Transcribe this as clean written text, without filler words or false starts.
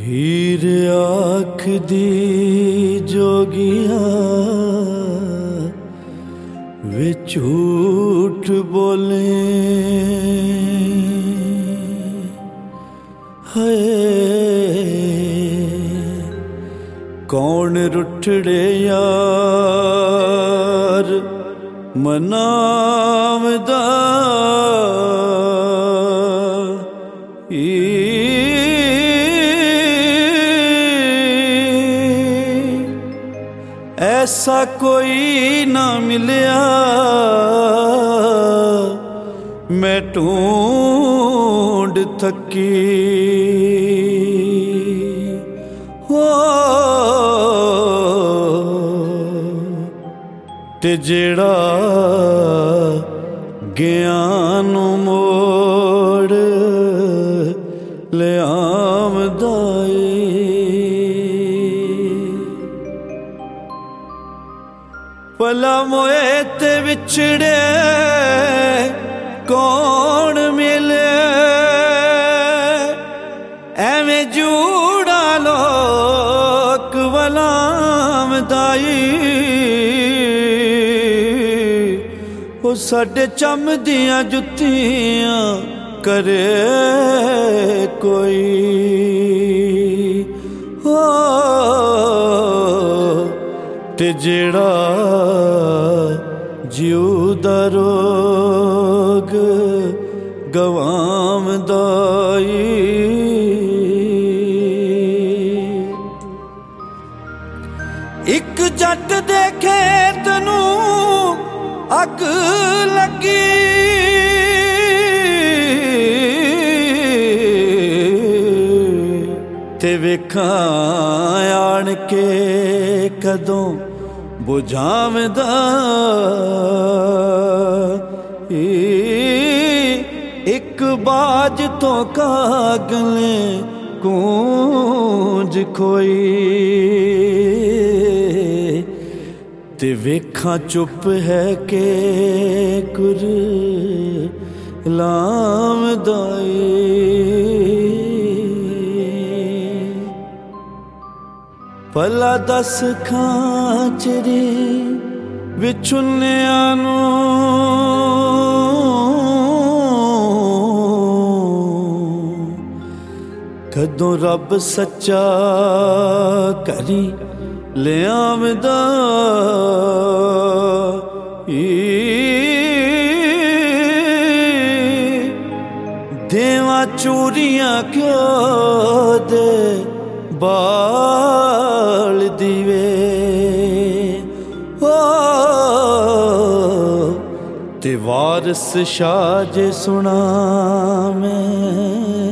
ਹੀਰ ਆਖਦੀ ਜੋਗੀਆ ਵੇ ਝੂਠ ਬੋਲੇ ਹਾਏ ਕੌਣ ਰੁੱਠੜੇ ਯਾਰ ਮਨਾਵਦਾ ऐसा कोई ना मिलिया मैं ढूंढ थकी हो ते जेड़ा ज्ञान मोड़ ले आमदा भला मोए ते विछड़े कौन मिले एवें जूड़ा लोक वलामदाई ओ साडे चम दियां जुत्तियां करे कोई हो ते जेड़ा जीव दा रोग गवामदा इक जट दे खेत नूं अग लगी ते वेखां आण के कदों बुझावदा एक बाज तो कागले कूंज खोई ते वेखां चुप है के कुर लामदाई भला दस खांचरी विछुन्निया कदों रब सच्चा करी ले आमदा देवा चूरियां क्यों दे बाल दीवे हो ते वारस शाह जे सुना मैं